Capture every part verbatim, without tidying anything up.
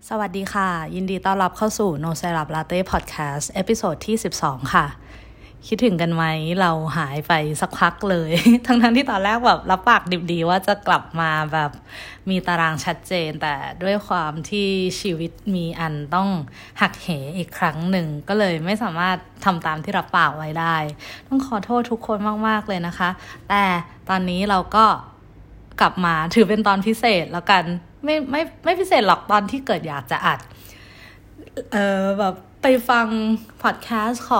สวัสดีค่ะยินดีต้อนรับเข้าสู่ No Syrup Latte Podcast เอพิโซดที่สิบสองค่ะคิดถึงกันไหมเราหายไปสักพักเลย ทั้งๆที่ตอนแรกแบบรับปากดิบดีว่าจะกลับมาแบบมีตารางชัดเจนแต่ด้วยความที่ชีวิตมีอันต้องหักเหอีกครั้งหนึ่งก็เลยไม่สามารถทำตามที่รับปากไว้ได้ต้องขอโทษทุกคนมากๆเลยนะคะแต่ตอนนี้เราก็กลับมาถือเป็นตอนพิเศษแล้วกันไม่ไม่ไม่พิเศษหรอกตอนที่เกิดอยากจะอัดเออแบบไปฟังพอดแคสต์ของ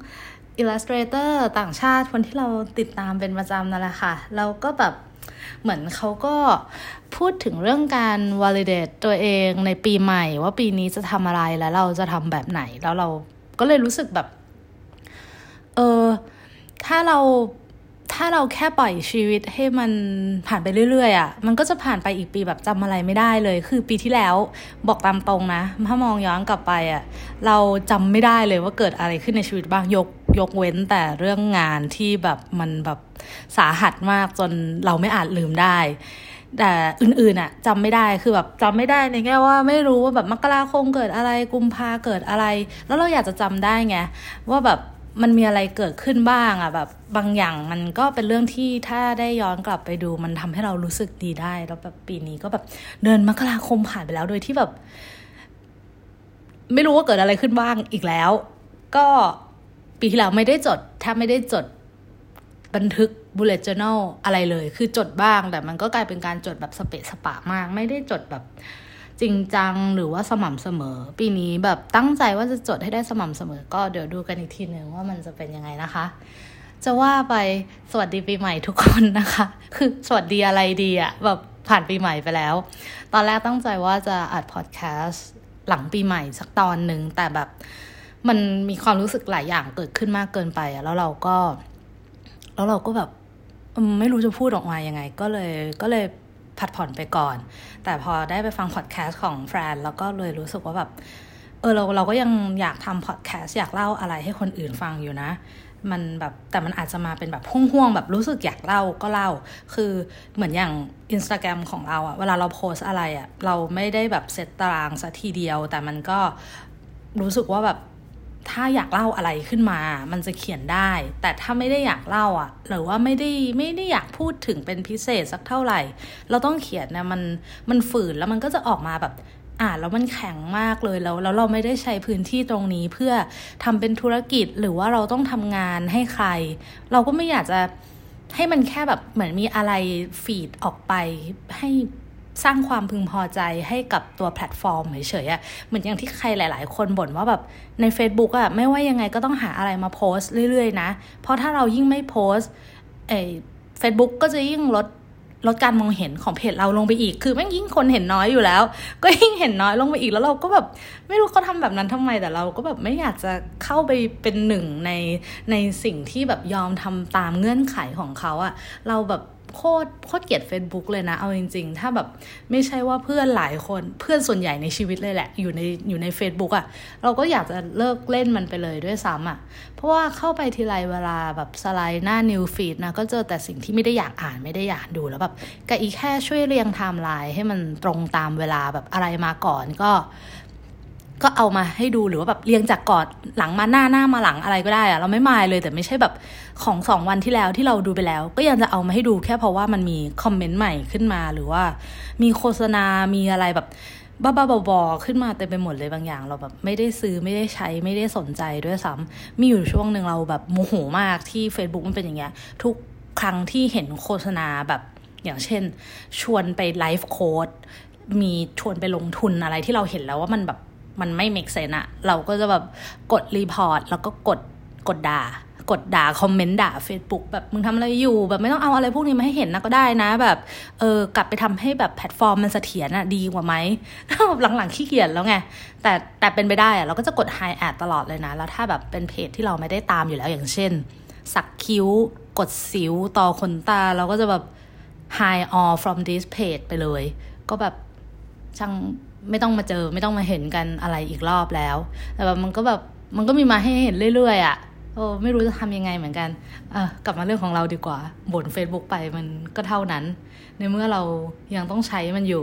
Illustrator ต่างชาติคนที่เราติดตามเป็นประจำนั่นแหละค่ะแล้วก็แบบเหมือนเขาก็พูดถึงเรื่องการ validate ตัวเองในปีใหม่ว่าปีนี้จะทำอะไรแล้วเราจะทำแบบไหนแล้วเราก็เลยรู้สึกแบบเออถ้าเราถ้าเราแค่ปล่อยชีวิตให้มันผ่านไปเรื่อยๆอ่ะมันก็จะผ่านไปอีกปีแบบจำอะไรไม่ได้เลยคือปีที่แล้วบอกตามตรงนะถ้ามองย้อนกลับไปอ่ะเราจำไม่ได้เลยว่าเกิดอะไรขึ้นในชีวิตบ้างยกยกเว้นแต่เรื่องงานที่แบบมันแบบสาหัสมากจนเราไม่อาจลืมได้แต่อื่นๆอ่ะจำไม่ได้คือแบบจำไม่ได้ในแง่ว่าไม่รู้ว่าแบบมกราคมเกิดอะไรกุมภาเกิดอะไรแล้วเราอยากจะจำได้ไงว่าแบบมันมีอะไรเกิดขึ้นบ้างอ่ะแบบบางอย่างมันก็เป็นเรื่องที่ถ้าได้ย้อนกลับไปดูมันทำให้เรารู้สึกดีได้แล้วแบบปีนี้ก็แบบเดือนมกราคมผ่านไปแล้วโดยที่แบบไม่รู้ว่าเกิดอะไรขึ้นบ้างอีกแล้วก็ปีที่แล้วไม่ได้จดถ้าไม่ได้จดบันทึก bullet journal อะไรเลยคือจดบ้างแต่มันก็กลายเป็นการจดแบบสเปะสปะมากไม่ได้จดแบบจริงจังหรือว่าสม่ำเสมอปีนี้แบบตั้งใจว่าจะจดให้ได้สม่ำเสมอก็เดี๋ยวดูกันอีกทีนึงว่ามันจะเป็นยังไงนะคะจะว่าไปสวัสดีปีใหม่ทุกคนนะคะคือสวัสดีอะไรดีอะแบบผ่านปีใหม่ไปแล้วตอนแรกตั้งใจว่าจะอัดพอดแคสต์หลังปีใหม่สักตอนนึงแต่แบบมันมีความรู้สึกหลายอย่างเกิดขึ้นมากเกินไปอะแล้วเราก็แล้วเราก็แบบไม่รู้จะพูดออกมายังไงก็เลยก็เลยผัดผ่อนไปก่อนแต่พอได้ไปฟังพอดแคสต์ของแฟนแล้วก็เลยรู้สึกว่าแบบเออเราเราก็ยังอยากทำพอดแคสต์อยากเล่าอะไรให้คนอื่นฟังอยู่นะมันแบบแต่มันอาจจะมาเป็นแบบห่วงๆแบบรู้สึกอยากเล่าก็เล่าคือเหมือนอย่าง Instagram ของเราอะเวลาเราโพสอะไรอะเราไม่ได้แบบเซตตารางซะทีเดียวแต่มันก็รู้สึกว่าแบบถ้าอยากเล่าอะไรขึ้นมามันจะเขียนได้แต่ถ้าไม่ได้อยากเล่าอ่ะหรือว่าไม่ได้ไม่ได้อยากพูดถึงเป็นพิเศษสักเท่าไหร่เราต้องเขียนนะมันมันฝืนแล้วมันก็จะออกมาแบบอ่านแล้วมันแข็งมากเลยแล้วแล้วเราไม่ได้ใช้พื้นที่ตรงนี้เพื่อทำเป็นธุรกิจหรือว่าเราต้องทำงานให้ใครเราก็ไม่อยากจะให้มันแค่แบบเหมือนมีอะไรฟีดออกไปให้สร้างความพึงพอใจให้กับตัวแพลตฟอร์มเฉยๆอ่ะเหมือนอย่างที่ใครหลายๆคนบ่นว่าแบบใน Facebook อ่ะไม่ว่ายังไงก็ต้องหาอะไรมาโพสต์เรื่อยๆนะเพราะถ้าเรายิ่งไม่โพสต์เอ่อ Facebook ก็จะยิ่งลดลดการมองเห็นของเพจเราลงไปอีกคือแม่งยิ่งคนเห็นน้อยอยู่แล้วก็ยิ่งเห็นน้อยลงไปอีกแล้วเราก็แบบไม่รู้เขาทำแบบนั้นทำไมแต่เราก็แบบไม่อยากจะเข้าไปเป็นหนึ่งในในสิ่งที่แบบยอมทำตามเงื่อนไขของเขาอ่ะเราแบบโคตรโคตรเกลียด Facebook เลยนะเอาจริงๆถ้าแบบไม่ใช่ว่าเพื่อนหลายคนเพื่อนส่วนใหญ่ในชีวิตเลยแหละอยู่ในอยู่ใน Facebook อ่ะเราก็อยากจะเลิกเล่นมันไปเลยด้วยซ้ำอ่ะเพราะว่าเข้าไปทีไรเวลาแบบสไลด์หน้า New Feed นะก็เจอแต่สิ่งที่ไม่ได้อยากอ่านไม่ได้อยากดูแล้วแบบก็อีกแค่ช่วยเรียงไทม์ไลน์ให้มันตรงตามเวลาแบบอะไรมาก่อนก็ก็เอามาให้ดูหรือว่าแบบเรียงจากก่อนหลังมาหน้าหน้ามาหลังอะไรก็ได้อะเราไม่มายเลยแต่ไม่ใช่แบบของสองวันที่แล้วที่เราดูไปแล้วก็ยังจะเอามาให้ดูแค่เพราะว่ามันมีคอมเมนต์ใหม่ขึ้นมาหรือว่ามีโฆษณามีอะไรแบบบ้าๆบอๆขึ้นมาเต็มไปหมดเลยบางอย่างเราแบบไม่ได้ซื้อไม่ได้ใช้ไม่ได้สนใจด้วยซ้ำมีอยู่ช่วงนึงเราแบบโมโหมากที่ Facebook มันเป็นอย่างเงี้ยทุกครั้งที่เห็นโฆษณาแบบอย่างเช่นชวนไปไลฟ์โค้ดมีชวนไปลงทุนอะไรที่เราเห็นแล้วว่ามันแบบมันไม่ make sense อะเราก็จะแบบกดรีพอร์ตแล้วก็กดกดด่ากดด่าคอมเมนต์ด่า Facebook แบบมึงทำอะไรอยู่แบบไม่ต้องเอาอะไรพวกนี้มาให้เห็นนะก็ได้นะแบบเออกลับไปทำให้แบบแพลตฟอร์มมันเสถียรอะดีกว่าไหมหลังๆขี้เกียจแล้วไงแต่แต่เป็นไปได้อะเราก็จะกด high ad ตลอดเลยนะแล้วถ้าแบบเป็นเพจที่เราไม่ได้ตามอยู่แล้วอย่างเช่นสักคิ้วกดสิวต่อขนตาเราก็จะแบบ high all from this page ไปเลยก็แบบช่างไม่ต้องมาเจอไม่ต้องมาเห็นกันอะไรอีกรอบแล้วแต่แบบมันก็แบบมันก็มีมาให้เห็นเรื่อยๆอ่ะโอ้ไม่รู้จะทำยังไงเหมือนกันเออกลับมาเรื่องของเราดีกว่าบ่น Facebook ไปมันก็เท่านั้นในเมื่อเรายังต้องใช้มันอยู่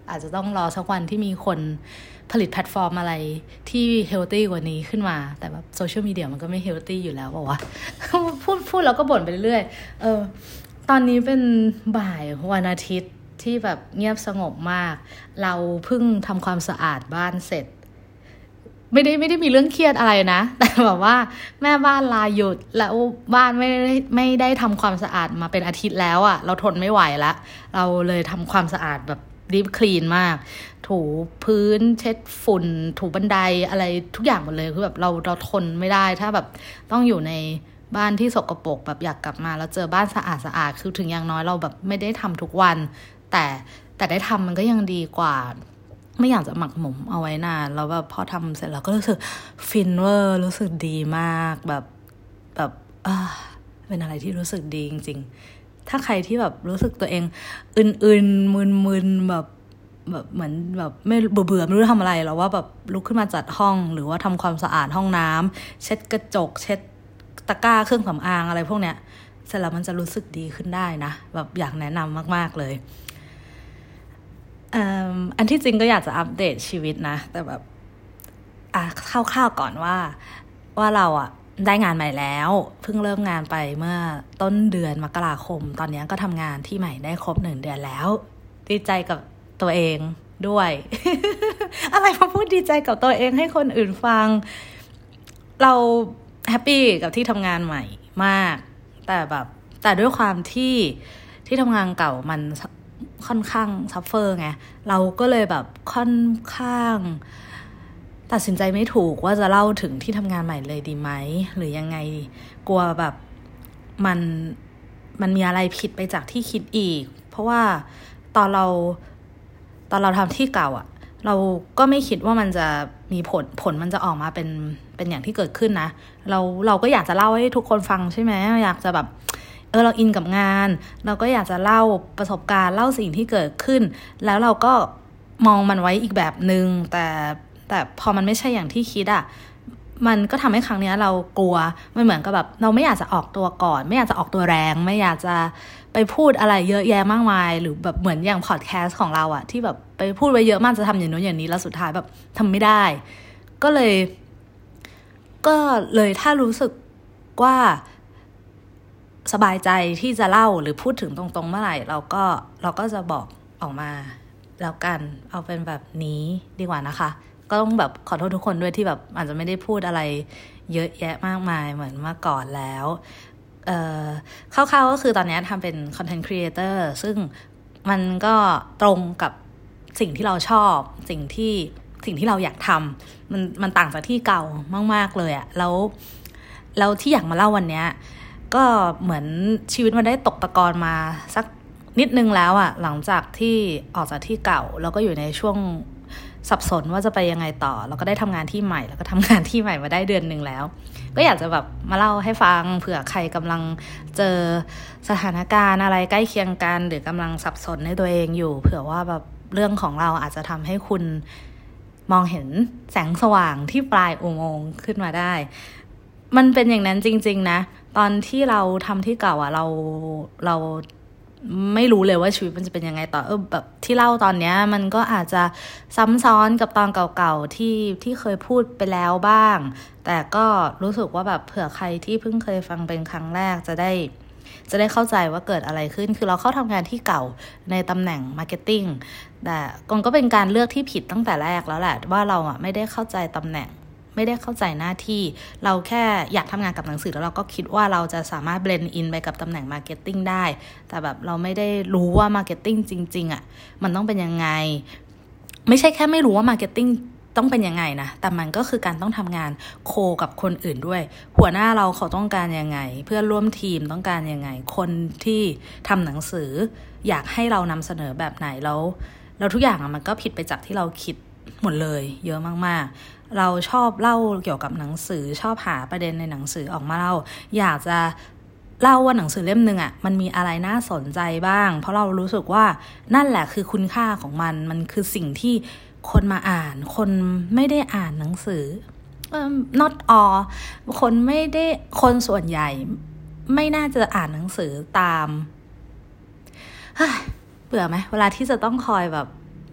อาจจะต้องรอสักวันที่มีคนผลิตแพลตฟอร์มอะไรที่เฮลตี้กว่านี้ขึ้นมาแต่แบบโซเชียลมีเดียมันก็ไม่เฮลตี้อยู่แล้วป่าววะ พูดพูดแล้วก็บ่นไปเรื่อยๆเออตอนนี้เป็นบ่ายวันอาทิตย์ที่แบบเงียบสงบมากเราเพิ่งทำความสะอาดบ้านเสร็จไม่ได้ไม่ได้มีเรื่องเครียดอะไรนะแต่แบบว่าแม่บ้านลาหยุดแล้วบ้านไม่ได้ไม่ได้ทำความสะอาดมาเป็นอาทิตย์แล้วอะ่ะเราทนไม่ไหวละเราเลยทำความสะอาดแบบดีฟคลีนมากถูพื้นเช็ดฝุ่นถูบันไดอะไรทุกอย่างหมดเลยคือแบบเราเราทนไม่ได้ถ้าแบบต้องอยู่ในบ้านที่สกปรกแบบอยากกลับมาแล้วเจอบ้านสะอาดสะอาดคือถึงอย่างน้อยเราแบบไม่ได้ทำทุกวันแต่แต่ได้ทำมันก็ยังดีกว่าไม่อยากจะหมักหมมเอาไว้นานแล้วแบบพอทำเสร็จแล้วก็รู้สึกฟินเวอร์รู้สึกดีมากแบบแบบอ่าเป็นอะไรที่รู้สึกดีจริงๆถ้าใครที่แบบรู้สึกตัวเองอื่นๆมึนๆแบบแบบเหมือนแบบไม่เบื่อๆไม่รู้ทำอะไรแล้วว่าแบบลุกขึ้นมาจัดห้องหรือว่าทำความสะอาดห้องน้ำเช็ดกระจกเช็ดตะกร้าเครื่องสำอางอะไรพวกเนี้ยเสร็จแล้วมันจะรู้สึกดีขึ้นได้นะแบบอยากแนะนำมากๆเลยอันที่จริงก็อยากจะอัปเดตชีวิตนะแต่แบบอ่ะคร่าวๆก่อนว่าว่าเราอ่ะได้งานใหม่แล้วเพิ่งเริ่มงานไปเมื่อต้นเดือนมกราคมตอนนี้ก็ทำงานที่ใหม่ได้ครบหนึ่งเดือนแล้วดีใจกับตัวเองด้วย อะไรมาพูดดีใจกับตัวเองให้คนอื่นฟังเราแฮปปี้กับที่ทำงานใหม่มากแต่แบบแต่ด้วยความที่ที่ทำงานเก่ามันค่อนข้างซัฟเฟอร์ไงเราก็เลยแบบค่อนข้างตัดสินใจไม่ถูกว่าจะเล่าถึงที่ทำงานใหม่เลยดีไหมหรือยังไงกลัวแบบมันมันมีอะไรผิดไปจากที่คิดอีกเพราะว่าตอนเราตอนเราทำที่เก่าอ่ะเราก็ไม่คิดว่ามันจะมีผลผลมันจะออกมาเป็นเป็นอย่างที่เกิดขึ้นนะเราเราก็อยากจะเล่าให้ทุกคนฟังใช่ไหมอยากจะแบบเออเราอินกับงานเราก็อยากจะเล่าประสบการณ์เล่าสิ่งที่เกิดขึ้นแล้วเราก็มองมันไว้อีกแบบนึงแต่แต่พอมันไม่ใช่อย่างที่คิดอ่ะมันก็ทำให้ครั้งนี้เรากลัวมันเหมือนกับแบบเราไม่อยากจะออกตัวก่อนไม่อยากจะออกตัวแรงไม่อยากจะไปพูดอะไรเยอะแยะมากมายหรือแบบเหมือนอย่างพอดแคสต์ของเราอ่ะที่แบบไปพูดไว้เยอะมากจะทำอย่างโน้นอย่างนี้แล้วสุดท้ายแบบทำไม่ได้ก็เลยก็เลยถ้ารู้สึกว่าสบายใจที่จะเล่าหรือพูดถึงตรงๆเมื่อไหร่เราก็เราก็จะบอกออกมาแล้วกันเอาเป็นแบบนี้ดีกว่านะคะก็ต้องแบบขอโทษทุกคนด้วยที่แบบอาจจะไม่ได้พูดอะไรเยอะแยะมากมายเหมือนเมื่อก่อนแล้วเอ่อคร่าวๆก็คือตอนนี้ทำเป็น content creator ซึ่งมันก็ตรงกับสิ่งที่เราชอบสิ่งที่สิ่งที่เราอยากทำมันมันต่างจากที่เก่ามากๆเลยอะแล้วแล้วที่อยากมาเล่าวันนี้ก็เหมือนชีวิตมันได้ตกตะกอนมาสักนิดนึงแล้วอะหลังจากที่ออกจากที่เก่าแล้วก็อยู่ในช่วงสับสนว่าจะไปยังไงต่อแล้วก็ได้ทำงานที่ใหม่แล้วก็ทำงานที่ใหม่มาได้เดือนนึงแล้วก็อยากจะแบบมาเล่าให้ฟังเผื่อใครกำลังเจอสถานการณ์อะไรใกล้เคียงกันหรือกำลังสับสนในตัวเองอยู่เผื่อว่าแบบเรื่องของเราอาจจะทำให้คุณมองเห็นแสงสว่างที่ปลายอุโมงค์ขึ้นมาได้มันเป็นอย่างนั้นจริงๆนะตอนที่เราทำที่เก่าอ่ะเราเราไม่รู้เลยว่าชีวิตมันจะเป็นยังไงต่อเออแบบที่เล่าตอนเนี้ยมันก็อาจจะซ้ำซ้อนกับตอนเก่าๆที่ที่เคยพูดไปแล้วบ้างแต่ก็รู้สึกว่าแบบเผื่อใครที่เพิ่งเคยฟังเป็นครั้งแรกจะได้จะได้เข้าใจว่าเกิดอะไรขึ้นคือเราเข้าทำงานที่เก่าในตำแหน่งมาร์เก็ตติ้งแต่กงก็เป็นการเลือกที่ผิดตั้งแต่แรกแล้วแหละว่าเราอ่ะไม่ได้เข้าใจตำแหน่งไม่ได้เข้าใจหน้าที่เราแค่อยากทำงานกับหนังสือแล้วเราก็คิดว่าเราจะสามารถเบลนด์อินไปกับตำแหน่งมาร์เก็ตติ้งได้แต่แบบเราไม่ได้รู้ว่ามาร์เก็ตติ้งจริงๆอ่ะมันต้องเป็นยังไงไม่ใช่แค่ไม่รู้ว่ามาร์เก็ตติ้งต้องเป็นยังไงนะแต่มันก็คือการต้องทำงานโคกับคนอื่นด้วยหัวหน้าเราเขาต้องการยังไงเพื่อนร่วมทีมต้องการยังไงคนที่ทำหนังสืออยากให้เรานำเสนอแบบไหนแล้วแล้วทุกอย่างมันก็ผิดไปจากที่เราคิดหมดเลยเยอะมากๆเราชอบเล่าเกี่ยวกับหนังสือชอบหาประเด็นในหนังสือออกมาเล่าอยากจะเล่าว่าหนังสือเล่มนึงอ่ะมันมีอะไรน่าสนใจบ้างเพราะเรารู้สึกว่านั่นแหละคือคุณค่าของมันมันคือสิ่งที่คนมาอ่านคนไม่ได้อ่านหนังสือ not all คนไม่ได้คนส่วนใหญ่ไม่น่าจะอ่านหนังสือตามเบื่อไหมเวลาที่จะต้องคอยแบบ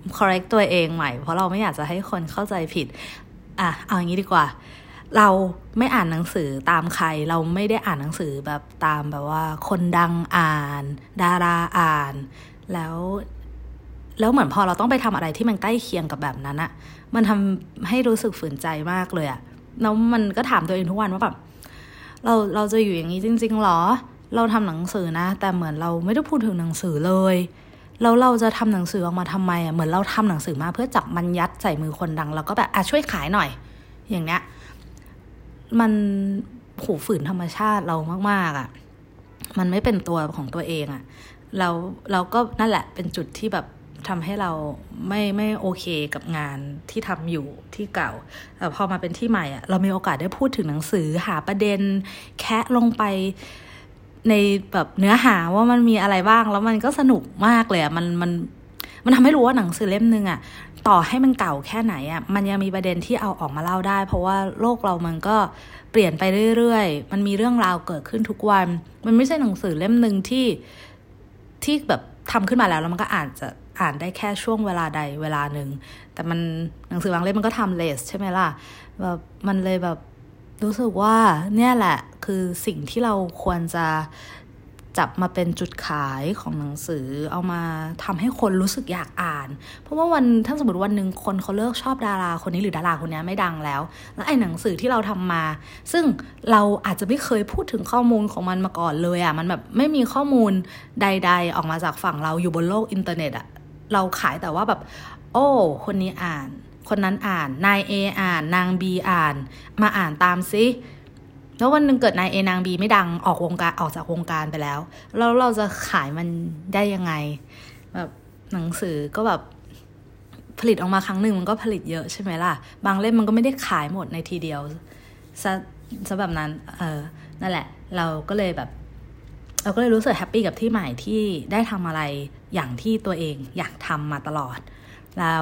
correct ตัวเองใหม่เพราะเราไม่อยากจะให้คนเข้าใจผิดอ่ะเอาอย่างนี้ดีกว่าเราไม่อ่านหนังสือตามใครเราไม่ได้อ่านหนังสือแบบตามแบบว่าคนดังอ่านดาราอ่านแล้วแล้วเหมือนพอเราต้องไปทำอะไรที่มันใกล้เคียงกับแบบนั้นอะมันทำให้รู้สึกฝืนใจมากเลยอะแล้วมันก็ถามตัวเองทุกวันว่าแบบเราเราจะอยู่อย่างนี้จริงๆหรอเราทำหนังสือนะแต่เหมือนเราไม่ได้พูดถึงหนังสือเลยแล้วเราจะทำหนังสือออกมาทำไมอะเหมือนเราทำหนังสือมาเพื่อจับมันยัดใส่มือคนดังแล้วก็แบบอ่ะช่วยขายหน่อยอย่างเนี้ยมันผูกฝืนธรรมชาติเรามากๆอ่ะมันไม่เป็นตัวของตัวเองอ่ะเราเราก็นั่นแหละเป็นจุดที่แบบทำให้เราไม่ไม่โอเคกับงานที่ทำอยู่ที่เก่าแต่พอมาเป็นที่ใหม่อ่ะเรามีโอกาสได้พูดถึงหนังสือหาประเด็นแคะลงไปในแบบเนื้อหาว่ามันมีอะไรบ้างแล้วมันก็สนุกมากเลยอ่ะมันมันมันทำให้รู้ว่าหนังสือเล่มนึงอ่ะต่อให้มันเก่าแค่ไหนอ่ะมันยังมีประเด็นที่เอาออกมาเล่าได้เพราะว่าโลกเรามันก็เปลี่ยนไปเรื่อยๆมันมีเรื่องราวเกิดขึ้นทุกวันมันไม่ใช่หนังสือเล่มนึงที่ที่แบบทำขึ้นมาแล้วแล้วมันก็อ่านจะอ่านได้แค่ช่วงเวลาใดเวลาหนึ่งแต่มันหนังสือบางเล่มมันก็ทำเลสใช่ไหมล่ะแบบมันเลยแบบรู้สึกว่าเนี่ยแหละคือสิ่งที่เราควรจะจับมาเป็นจุดขายของหนังสือเอามาทำให้คนรู้สึกอยากอ่านเพราะว่าวันถ้าสมมติวันหนึ่งคนเขาเลิกชอบดาราคนนี้หรือดาราคนนี้ไม่ดังแล้วแล้วไอ้หนังสือที่เราทำมาซึ่งเราอาจจะไม่เคยพูดถึงข้อมูลของมันมาก่อนเลยอ่ะมันแบบไม่มีข้อมูลใดๆออกมาจากฝั่งเราอยู่บนโลกอินเทอร์เน็ตอ่ะเราขายแต่ว่าแบบโอ้คนนี้อ่านคนนั้นอ่านนาย A อ่านนาง B อ่านมาอ่านตามซิแล้ววันหนึ่งเกิดนาย A นาง B ไม่ดังออกวงการออกจากวงการไปแล้วแล้วเราจะขายมันได้ยังไงแบบหนังสือก็แบบผลิตออกมาครั้งหนึ่งมันก็ผลิตเยอะใช่ไหมล่ะบางเล่มมันก็ไม่ได้ขายหมดในทีเดียวซะซะแบบนั้นเออนั่นแหละเราก็เลยแบบเราก็เลยรู้สึกแฮปปี้กับที่ใหม่ที่ได้ทำอะไรอย่างที่ตัวเองอยากทำมาตลอดแล้ว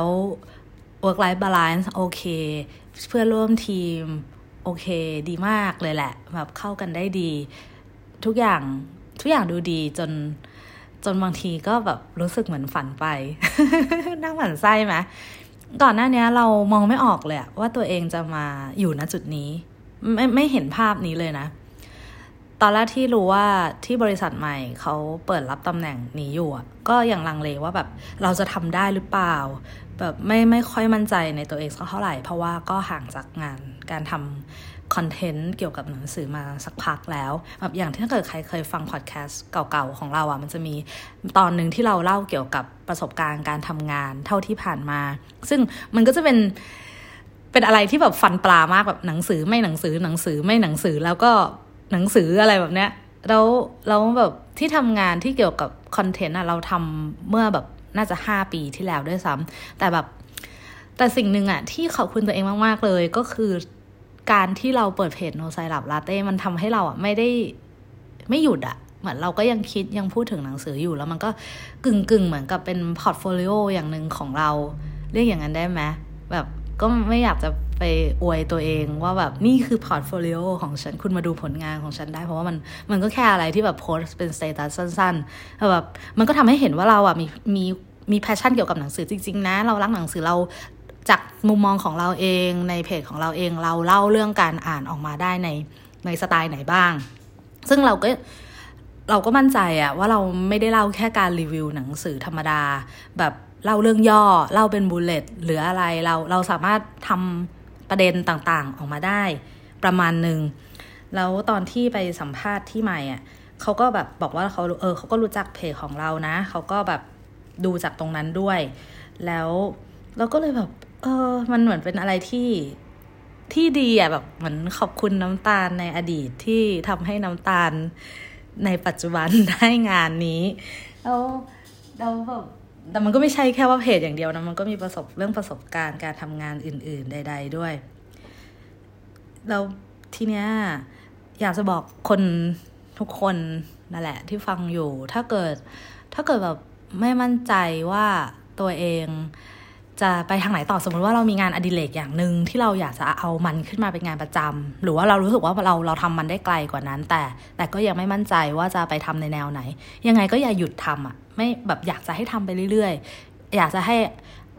work life balance โอเคเพื่อนร่วมทีมโอเคดีมากเลยแหละแบบเข้ากันได้ดีทุกอย่างทุกอย่างดูดีจนจนบางทีก็แบบรู้สึกเหมือนฝันไป น่าหวั่นไส้ไหมก่อนหน้านี้เรามองไม่ออกเลยว่าตัวเองจะมาอยู่ณจุดนี้ไม่ไม่เห็นภาพนี้เลยนะตอนแรกที่รู้ว่าที่บริษัทใหม่เขาเปิดรับตำแหน่งนี้อยู่ก็ยังลังเลว่าแบบเราจะทำได้หรือเปล่าแบบไม่ไม่ค่อยมั่นใจในตัวเองสักเท่าไหร่เพราะว่าก็ห่างจากงานการทำคอนเทนต์เกี่ยวกับหนังสือมาสักพักแล้วแบบอย่างที่ถ้าเกิดใครเคยฟังพอดแคสต์เก่าๆของเราอ่ะมันจะมีตอนหนึ่งที่เราเล่าเกี่ยวกับประสบการณ์การทำงานเท่าที่ผ่านมาซึ่งมันก็จะเป็นเป็นอะไรที่แบบฟันปลามากแบบหนังสือไม่หนังสือหนังสือไม่หนังสือแล้วก็หนังสืออะไรแบบเนี้ยแล้วแล้วแบบที่ทำงานที่เกี่ยวกับคอนเทนต์อ่ะเราทำเมื่อแบบน่าจะห้าปีที่แล้วด้วยซ้ำแต่แบบแต่สิ่งหนึ่งอ่ะที่ขอบคุณตัวเองมากๆเลยก็คือการที่เราเปิดเพจ No Syrup Latte มันทำให้เราอ่ะไม่ได้ไม่หยุดอ่ะเหมือนเราก็ยังคิดยังพูดถึงหนังสืออยู่แล้วมันก็กึ่งๆเหมือนกับเป็นพอร์ตโฟลิโออย่างนึงของเราเรียกอย่างนั้นได้ไหมแบบก็ไม่อยากจะไปอวยตัวเองว่าแบบนี่คือพอร์ตโฟลิโอของฉันคุณมาดูผลงานของฉันได้เพราะว่ามันมันก็แค่อะไรที่แบบโพสเป็นสเตตัสสั้นๆแบบมันก็ทำให้เห็นว่าเราอ่ะมีมีมีแพชชั่นเกี่ยวกับหนังสือจริงๆนะเรารักหนังสือเราจากมุมมองของเราเองในเพจของเราเองเราเล่าเรื่องการอ่านออกมาได้ในในสไตล์ไหนบ้างซึ่งเราก็เราก็มั่นใจอะว่าเราไม่ได้เล่าแค่การรีวิวหนังสือธรรมดาแบบเล่าเรื่องย่อเล่าเป็นบุลเลตหรืออะไรเราเราสามารถทำประเด็นต่างๆออกมาได้ประมาณนึงแล้วตอนที่ไปสัมภาษณ์ที่ใหม่อะเขาก็แบบบอกว่าเขาเออเขาก็รู้จักเพจของเรานะเขาก็แบบดูจากตรงนั้นด้วยแล้วเราก็เลยแบบเออมันเหมือนเป็นอะไรที่ที่ดีอ่ะแบบเหมือนขอบคุณน้ำตาลในอดีตที่ทำให้น้ำตาลในปัจจุบันได้งานนี้แล้วเราแบบแต่มันก็ไม่ใช่แค่ว่าเพจอย่างเดียวนะมันก็มีประสบเรื่องประสบการณ์การทำงานอื่นๆใดๆด้วยแล้วทีเนี้ยอยากจะบอกคนทุกคนนั่นแหละที่ฟังอยู่ถ้าเกิดถ้าเกิดแบบไม่มั่นใจว่าตัวเองจะไปทางไหนต่อสมมติว่าเรามีงานอดิเรกอย่างนึงที่เราอยากจะเอามันขึ้นมาเป็นงานประจำหรือว่าเรารู้สึกว่าเราเราทำมันได้ไกลกว่านั้นแต่แต่ก็ยังไม่มั่นใจว่าจะไปทำในแนวไหนยังไงก็อย่าหยุดทำอ่ะไม่แบบอยากจะให้ทำไปเรื่อยๆอยากจะให้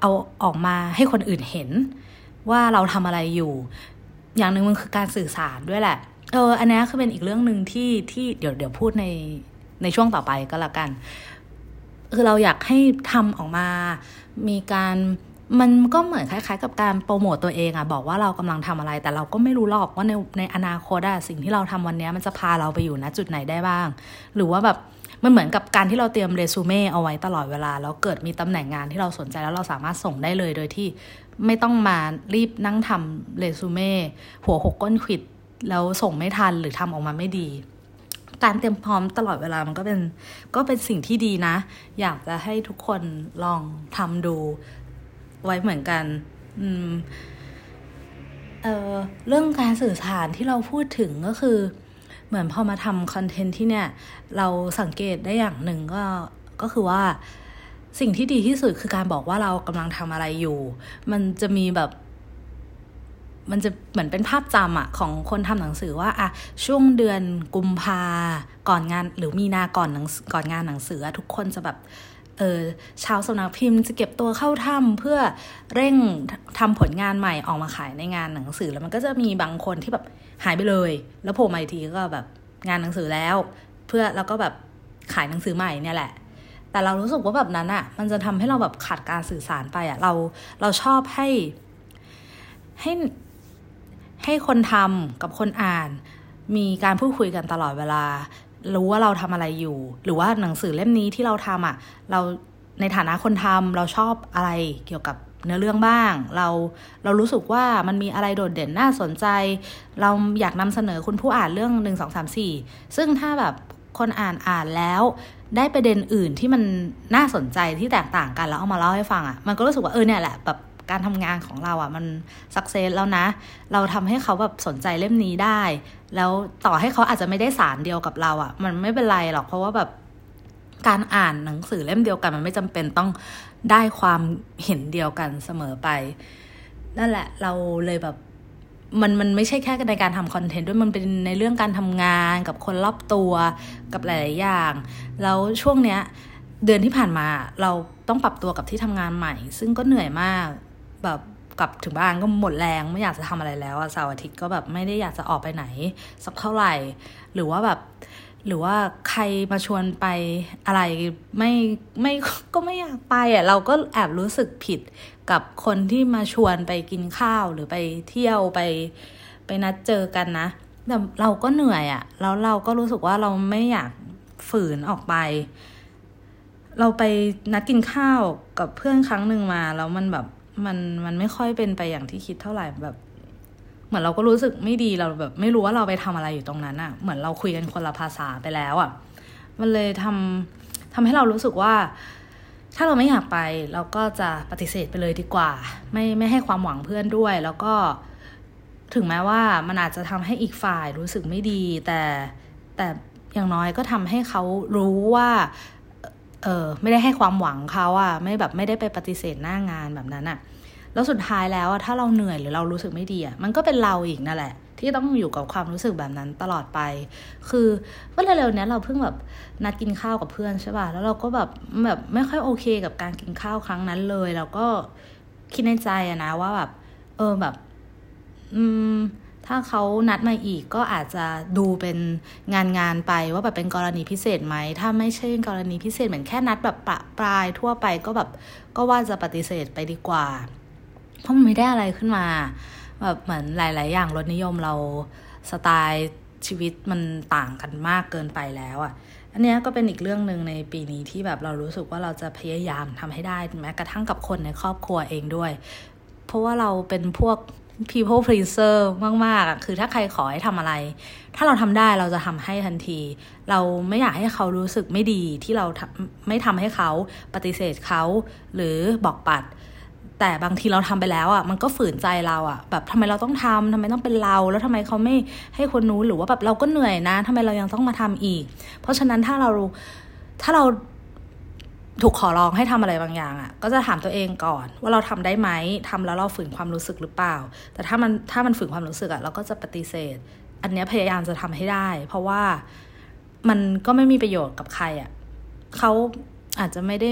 เอาออกมาให้คนอื่นเห็นว่าเราทำอะไรอยู่อย่างนึงมันคือการสื่อสารด้วยแหละเอออันนี้คือเป็นอีกเรื่องนึงที่ที่เดี๋ยวเดี๋ยวพูดในในช่วงต่อไปก็แล้วกันคือเราอยากให้ทำออกมามีการมันก็เหมือนคล้ายๆกับการโปรโมตตัวเองอะบอกว่าเรากำลังทำอะไรแต่เราก็ไม่รู้หรอกว่าในในอนาคตอะสิ่งที่เราทำวันนี้มันจะพาเราไปอยู่ณจุดไหนได้บ้างหรือว่าแบบมันเหมือนกับการที่เราเตรียมเรซูเม่เอาไว้ตลอดเวลาแล้วเกิดมีตำแหน่งงานที่เราสนใจแล้วเราสามารถส่งได้เลยโดยที่ไม่ต้องมารีบนั่งทำเรซูเม่หัวหกก้นขวิดแล้วส่งไม่ทันหรือทำออกมาไม่ดีการเตรียมพร้อมตลอดเวลามันก็เป็นก็เป็นสิ่งที่ดีนะอยากจะให้ทุกคนลองทำดูไว้เหมือนกันอืมเอ่อเรื่องการสื่อสารที่เราพูดถึงก็คือเหมือนพอมาทำคอนเทนต์ที่เนี่ยเราสังเกตได้อย่างหนึ่งก็ก็คือว่าสิ่งที่ดีที่สุดคือการบอกว่าเรากำลังทำอะไรอยู่มันจะมีแบบมันจะเหมือนเป็นภาพจำอะของคนทำหนังสือว่าอะช่วงเดือนกุมภาก่อนงานหรือมีนาก่อนหนังก่อนงานหนังสือทุกคนจะแบบเออชาวสำนักพิมพ์จะเก็บตัวเข้าถ้ำเพื่อเร่งทำผลงานใหม่ออกมาขายในงานหนังสือแล้วมันก็จะมีบางคนที่แบบหายไปเลยแล้วโผล่มาอีกทีก็แบบงานหนังสือแล้วเพื่อแล้วก็แบบขายหนังสือใหม่เนี่ยแหละแต่เรารู้สึกว่าแบบนั้นอะมันจะทำให้เราแบบขาดการสื่อสารไปอะเราเราชอบให้ให้ให้คนทำกับคนอ่านมีการพูดคุยกันตลอดเวลารู้ว่าเราทำอะไรอยู่หรือว่าหนังสือเล่มนี้ที่เราทำอ่ะเราในฐานะคนทำเราชอบอะไรเกี่ยวกับเนื้อเรื่องบ้างเราเรารู้สึกว่ามันมีอะไรโดดเด่นน่าสนใจเราอยากนำเสนอคุณผู้อ่านเรื่องหนึ่ง สอง สาม สี่ซึ่งถ้าแบบคนอ่านอ่านแล้วได้ประเด็นอื่นที่มันน่าสนใจที่แตกต่างกันแล้วเอามาเล่าให้ฟังอ่ะมันก็รู้สึกว่าเออเนี่ยแหละแบบการทำงานของเราอ่ะมันสักเซสแล้วนะเราทำให้เขาแบบสนใจเล่มนี้ได้แล้วต่อให้เขาอาจจะไม่ได้สารเดียวกับเราอ่ะมันไม่เป็นไรหรอกเพราะว่าแบบการอ่านหนังสือเล่มเดียวกันมันไม่จำเป็นต้องได้ความเห็นเดียวกันเสมอไปนั่นแหละเราเลยแบบมันมันไม่ใช่แค่ในการทำคอนเทนต์ด้วยมันเป็นในเรื่องการทำงานกับคนรอบตัวกับหลายๆอย่างแล้วช่วงเนี้ยเดือนที่ผ่านมาเราต้องปรับตัวกับที่ทำงานใหม่ซึ่งก็เหนื่อยมากแบบกลับถึงบ้านก็หมดแรงไม่อยากจะทำอะไรแล้วเสาร์อาทิตย์ก็แบบไม่ได้อยากจะออกไปไหนสักเท่าไหร่หรือว่าแบบหรือว่าใครมาชวนไปอะไรไม่ไม่ก็ไม่อยากไปอ่ะเราก็แอบรู้สึกผิดกับคนที่มาชวนไปกินข้าวหรือไปเที่ยวไปไปนัดเจอกันนะแต่เราก็เหนื่อยอ่ะแล้วเราก็รู้สึกว่าเราไม่อยากฝืนออกไปเราไปนัดกินข้าวกับเพื่อนครั้งหนึ่งมาแล้วมันแบบมันมันไม่ค่อยเป็นไปอย่างที่คิดเท่าไหร่แบบเหมือนเราก็รู้สึกไม่ดีเราแบบไม่รู้ว่าเราไปทำอะไรอยู่ตรงนั้นอ่ะเหมือนเราคุยกันคนละภาษาไปแล้วอ่ะมันเลยทำทำให้เรารู้สึกว่าถ้าเราไม่อยากไปเราก็จะปฏิเสธไปเลยดีกว่าไม่ไม่ให้ความหวังเพื่อนด้วยแล้วก็ถึงแม้ว่ามันอาจจะทำให้อีกฝ่ายรู้สึกไม่ดีแต่แต่อย่างน้อยก็ทำให้เขารู้ว่าเออไม่ได้ให้ความหวังเขาอ่ะไม่แบบไม่ได้ไปปฏิเสธหน้างานแบบนั้นอ่ะแล้วสุดท้ายแล้วถ้าเราเหนื่อยหรือเรารู้สึกไม่ดีอ่ะมันก็เป็นเราอีกนั่นแหละที่ต้องอยู่กับความรู้สึกแบบนั้นตลอดไปคือเมื่อเร็วๆนี้เราเพิ่งแบบนัดกินข้าวกับเพื่อนใช่ป่ะแล้วเราก็แบบแบบไม่ค่อยโอเคกับการกินข้าวครั้งนั้นเลยแล้วก็คิดในใจอะนะว่าแบบเออแบบอืมถ้าเขานัดมาอีกก็อาจจะดูเป็นงานงานไปว่าแบบเป็นกรณีพิเศษไหมถ้าไม่ใช่กรณีพิเศษเหมือนแค่นัดแบบประปรายทั่วไปก็แบบก็ว่าจะปฏิเสธไปดีกว่าเพราะมันไม่ได้อะไรขึ้นมาแบบเหมือนหลายๆอย่างรสนิยมเราสไตล์ชีวิตมันต่างกันมากเกินไปแล้วอ่ะอันนี้ก็เป็นอีกเรื่องนึงในปีนี้ที่แบบเรารู้สึกว่าเราจะพยายามทำให้ได้แม้กระทั่งกับคนในครอบครัวเองด้วยเพราะว่าเราเป็นพวก people pleaser มากๆอ่ะคือถ้าใครขอให้ทำอะไรถ้าเราทำได้เราจะทำให้ทันทีเราไม่อยากให้เขารู้สึกไม่ดีที่เราไม่ทำให้เขาปฏิเสธเขาหรือบอกปัดแต่บางทีเราทำไปแล้วอ่ะมันก็ฝืนใจเราอ่ะแบบทำไมเราต้องทำทำไมต้องเป็นเราแล้วทำไมเขาไม่ให้คนนู้นหรือว่าแบบเราก็เหนื่อยนะทำไมเรายังต้องมาทำอีกเพราะฉะนั้นถ้าเราถ้าเราถูกขอร้องให้ทำอะไรบางอย่างอ่ะก็จะถามตัวเองก่อนว่าเราทำได้ไหมทำแล้วเราฝืนความรู้สึกหรือเปล่าแต่ถ้ามันถ้ามันฝืนความรู้สึกอ่ะเราก็จะปฏิเสธอันนี้พยายามจะทำให้ได้เพราะว่ามันก็ไม่มีประโยชน์กับใครอ่ะเขาอาจจะไม่ได้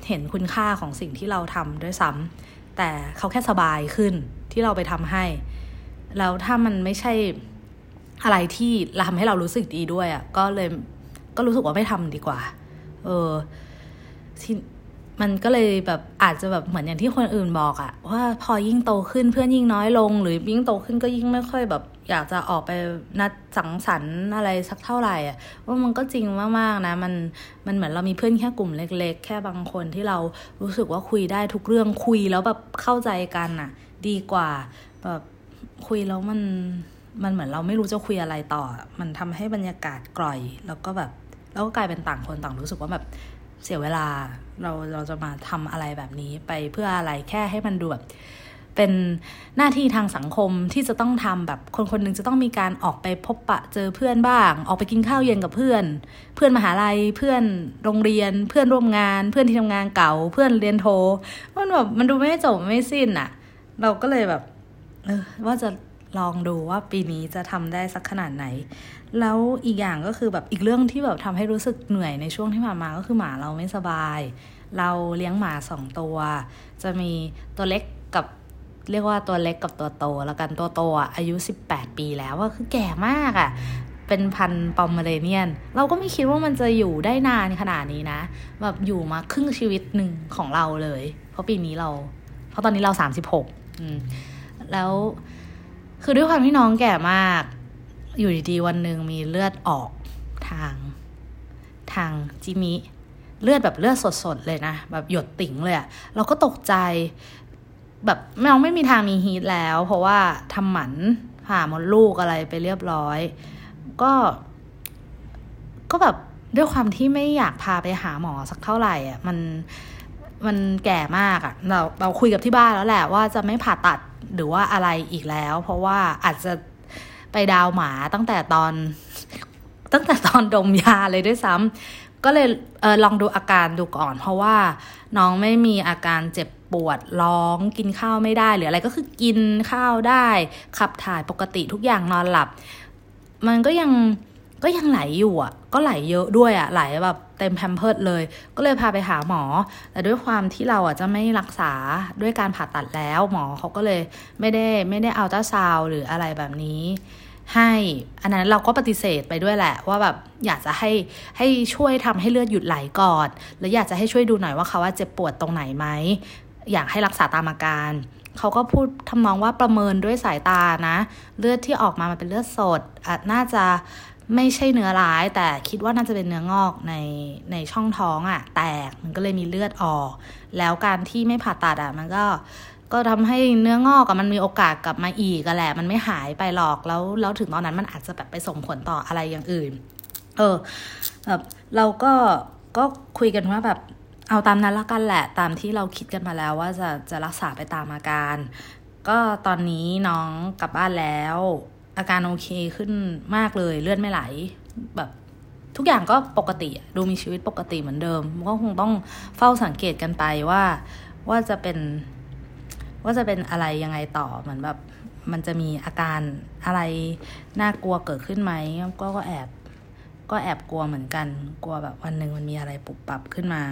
เห็นคุณค่าของสิ่งที่เราทำด้วยซ้ำแต่เขาแค่สบายขึ้นที่เราไปทำให้แล้วถ้ามันไม่ใช่อะไรที่ทำให้เรารู้สึกดีด้วยอ่ะก็เลยก็รู้สึกว่าไม่ทำดีกว่าเออที่มันก็เลยแบบอาจจะแบบเหมือนอย่างที่คนอื่นบอกอะว่าพอยิ่งโตขึ้นเพื่อนยิ่งน้อยลงหรือยิ่งโตขึ้นก็ยิ่งไม่ค่อยแบบอยากจะออกไปนัดสังสรรค์อะไรสักเท่าไหร่อะว่ามันก็จริงมากๆนะมันมันเหมือนเรามีเพื่อนแค่กลุ่มเล็กๆแค่บางคนที่เรารู้สึกว่าคุยได้ทุกเรื่องคุยแล้วแบบเข้าใจกันอะดีกว่าแบบคุยแล้วมันมันเหมือนเราไม่รู้จะคุยอะไรต่อมันทำให้บรรยากาศกร่อยแล้วก็แบบแล้วก็กลายเป็นต่างคนต่างรู้สึกว่าแบบเสียเวลาเราเราจะมาทำอะไรแบบนี้ไปเพื่ออะไรแค่ให้มันดูแบบเป็นหน้าที่ทางสังคมที่จะต้องทำแบบคนคนนึงจะต้องมีการออกไปพบปะเจอเพื่อนบ้างออกไปกินข้าวเย็นกับเพื่อนเพื่อนมหาลัยเพื่อนโรงเรียนเพื่อนร่วมงานเพื่อนที่ทำงานเก่าเพื่อนเรียนโทมันแบบมันดูไม่จบไม่สิ้นอ่ะเราก็เลยแบบเออว่าจะลองดูว่าปีนี้จะทำได้สักขนาดไหนแล้วอีกอย่างก็คือแบบอีกเรื่องที่แบบทำให้รู้สึกเหนื่อยในช่วงที่ผ่านมาก็คือหมาเราไม่สบายเราเลี้ยงหมาสองตัวจะมีตัวเล็กกับเรียกว่าตัวเล็กกับตัวโตแล้วกันตัวโตอ่ะอายุสิบแปดปีแล้วว่าคือแก่มากอ่ะเป็นพันธุ์ปอมเมอเรเนียนเราก็ไม่คิดว่ามันจะอยู่ได้นานขนาดนี้นะแบบอยู่มาครึ่งชีวิตหนึ่งของเราเลยเพราะปีนี้เราเพราะตอนนี้เราสามสิบหกอืมแล้วคือด้วยความที่น้องแก่มากอยู่ดีๆวันหนึ่งมีเลือดออกทางทางจิมิเลือดแบบเลือดสดๆเลยนะแบบหยดติ๋งเลยอะเราก็ตกใจแบบน้องไม่มีทางมีฮีทแล้วเพราะว่าทำหมันผ่ามดลูกอะไรไปเรียบร้อยก็ก็แบบด้วยความที่ไม่อยากพาไปหาหมอสักเท่าไหร่อะมันมันแก่มากอะเราเราคุยกับที่บ้านแล้วแหละว่าจะไม่ผ่าตัดหรือว่าอะไรอีกแล้วเพราะว่าอาจจะไปดาวหมาตั้งแต่ตอนตั้งแต่ตอนดมยาเลยด้วยซ้ำก็เลยเออลองดูอาการดูก่อนเพราะว่าน้องไม่มีอาการเจ็บปวดร้องกินข้าวไม่ได้หรืออะไรก็คือกินข้าวได้ขับถ่ายปกติทุกอย่างนอนหลับมันก็ยังก็ยังไหลอยู่อ่ะก็ไหลเยอะด้วยอ่ะไหลแบบเต็มแพมเพิร์สเลยก็เลยพาไปหาหมอแต่ด้วยความที่เราอ่ะจะไม่รักษาด้วยการผ่าตัดแล้วหมอเขาก็เลยไม่ได้ไม่ได้อัลตราซาวด์หรืออะไรแบบนี้ให้อันนั้นเราก็ปฏิเสธไปด้วยแหละว่าแบบอยากจะให้ให้ช่วยทำให้เลือดหยุดไหลก่อนหรืออยากจะให้ช่วยดูหน่อยว่าเขาว่าเจ็บปวดตรงไหนไหมอยากให้รักษาตามอาการเขาก็พูดทำนองว่าประเมินด้วยสายตานะเลือดที่ออกมามันเป็นเลือดสดอาจน่าจะไม่ใช่เนื้อร้ายแต่คิดว่าน่าจะเป็นเนื้องอกในในช่องท้องอ่ะแตกมันก็เลยมีเลือดออกแล้วการที่ไม่ผ่าตัดอ่ะมันก็ก็ทำให้เนื้องอกอะมันมีโอกาสกลับมาอีกกันแหละมันไม่หายไปหรอกแล้วแล้วถึงตอนนั้นมันอาจจะแบบไปส่งผลต่ออะไรอย่างอื่นเออแบบเราก็ก็คุยกันว่าแบบเอาตามนั้นละกันแหละตามที่เราคิดกันมาแล้วว่าจะจะรักษาไปตามอาการก็ตอนนี้น้องกลับบ้านแล้วอาการโอเคขึ้นมากเลยเลือดไม่ไหลแบบทุกอย่างก็ปกติดูมีชีวิตปกติเหมือนเดิมก็คงต้องเฝ้าสังเกตกันไปว่าว่าจะเป็นว่าจะเป็นอะไรยังไงต่อเหมือนแบบมันจะมีอาการอะไรน่ากลัวเกิดขึ้นไหมก็ก็แอบก็แอบกลัวเหมือนกันกลัวแบบวันหนึ่งมันมีอะไรปุบปับขึ้นมา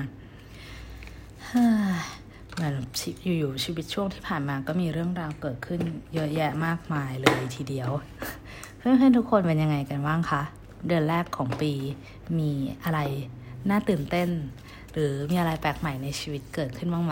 เหมือนอยู่ๆชีวิตช่วงที่ผ่านมาก็มีเรื่องราวเกิดขึ้นเยอะแยะมากมายเลยทีเดียวเพื่อนๆทุกคนเป็นยังไงกันบ้างคะเดือนแรกของปีมีอะไรน่าตื่นเต้นหรือมีอะไรแปลกใหม่ในชีวิตเกิดขึ้นบ้างไหม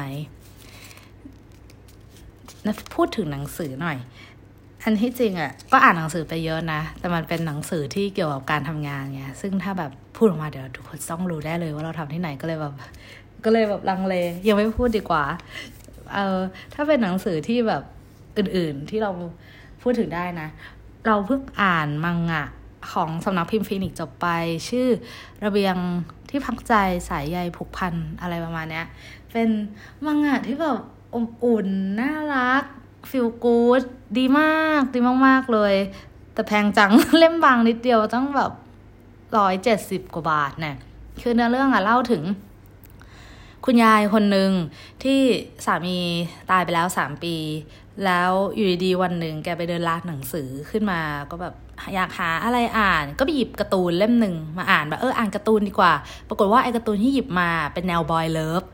พูดถึงหนังสือหน่อยอันที่จริงอ่ะก็อ่านหนังสือไปเยอะนะแต่มันเป็นหนังสือที่เกี่ยวกับการทำงานไงซึ่งถ้าแบบพูดออกมาเดี๋ยวทุกคนต้องรู้ได้เลยว่าเราทำที่ไหนก็เลยแบบก็เลยแบบลังเลยังไม่พูดดีกว่าเออถ้าเป็นหนังสือที่แบบอื่นๆที่เราพูดถึงได้นะเราเพิ่งอ่านมังงะของสำนักพิมพ์ฟีนิกซ์จบไปชื่อระเบียงที่พักใจสายใยผูกพันอะไรประมาณเนี้ยเป็นมังงะที่แบบอบอุ่นน่ารักฟีลกู๊ดดีมากดีมากๆเลยแต่แพงจัง เล่มบางนิดเดียวต้องแบบร้อยเจ็ดสิบกว่าบาทเนี่ยคือเนื้อเรื่องอะเล่าถึงคุณยายคนหนึ่งที่สามีตายไปแล้วสามปีแล้วอยู่ดีๆวันหนึ่งแกไปเดินร้านหนังสือขึ้นมาก็แบบอยากหาอะไรอ่านก็ไปหยิบการ์ตูนเล่มหนึ่งมาอ่านแบบเอออ่านการ์ตูนดีกว่าปรากฏว่าไอ้การ์ตูนที่หยิบมาเป็นแนวบอยเลิฟ